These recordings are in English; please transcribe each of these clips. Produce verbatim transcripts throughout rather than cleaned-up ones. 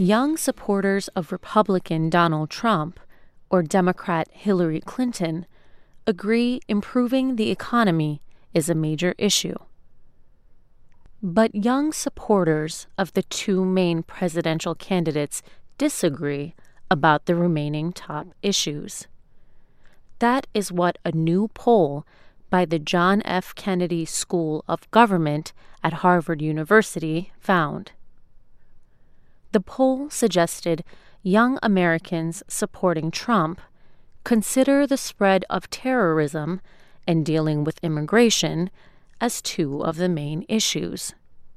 Young supporters of Republican Donald Trump or Democrat Hillary Clinton agree improving the economy is a major issue. But young supporters of the two main presidential candidates disagree about the remaining top issues. That is what a new poll by the John F. Kennedy School of Government at Harvard University found. The poll suggested young Americans supporting Trump consider the spread of terrorism and dealing with immigration as two of the main issues.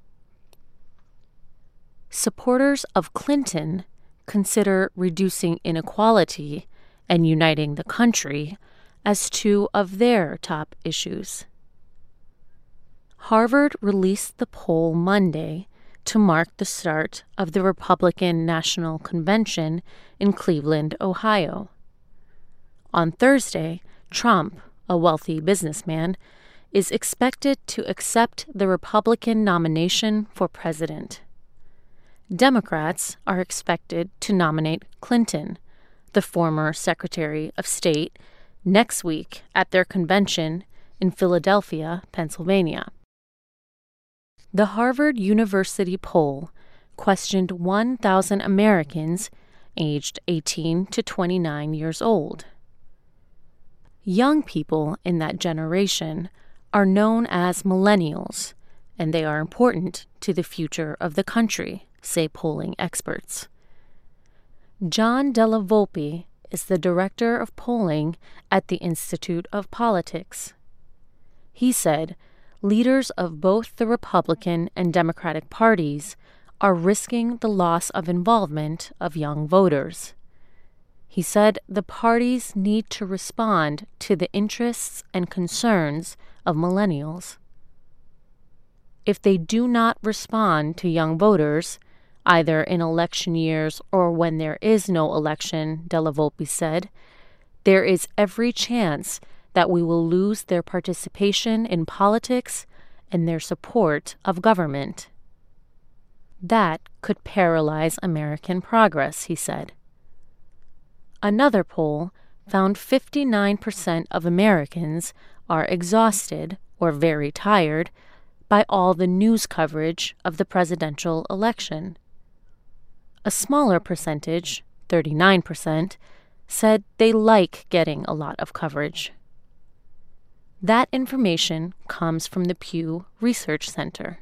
Supporters of Clinton consider reducing inequality and uniting the country as two of their top issues. Harvard released the poll Monday to mark the start of the Republican National Convention in Cleveland, Ohio. On Thursday, Trump, a wealthy businessman, is expected to accept the Republican nomination for president. Democrats are expected to nominate Clinton, the former Secretary of State, next week at their convention in Philadelphia, Pennsylvania. The Harvard University poll questioned one thousand Americans aged eighteen to twenty-nine years old. Young people in that generation are known as millennials, and they are important to the future of the country, say polling experts. John Della Volpe is the director of polling at the Institute of Politics. He said, leaders of both the Republican and Democratic parties are risking the loss of involvement of young voters. He said the parties need to respond to the interests and concerns of millennials. If they do not respond to young voters, either in election years or when there is no election, Della Volpe said, there is every chance that we will lose their participation in politics and their support of government. That could paralyze American progress, he said. Another poll found fifty-nine percent of Americans are exhausted or very tired by all the news coverage of the presidential election. A smaller percentage, thirty-nine percent, said they like getting a lot of coverage. That information comes from the Pew Research Center.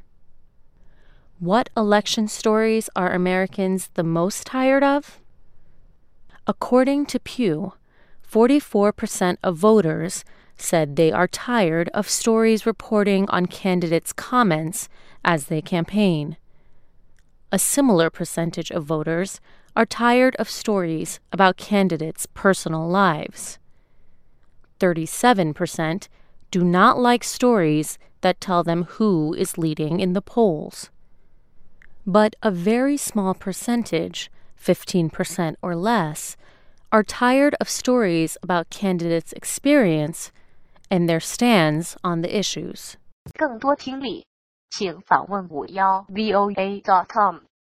What election stories are Americans the most tired of? According to Pew, forty-four percent of voters said they are tired of stories reporting on candidates' comments as they campaign. A similar percentage of voters are tired of stories about candidates' personal lives. thirty-seven percent do not like stories that tell them who is leading in the polls. But a very small percentage, fifteen percent or less, are tired of stories about candidates' experience and their stands on the issues. 更多听力，请访问五幺 V O A dot com。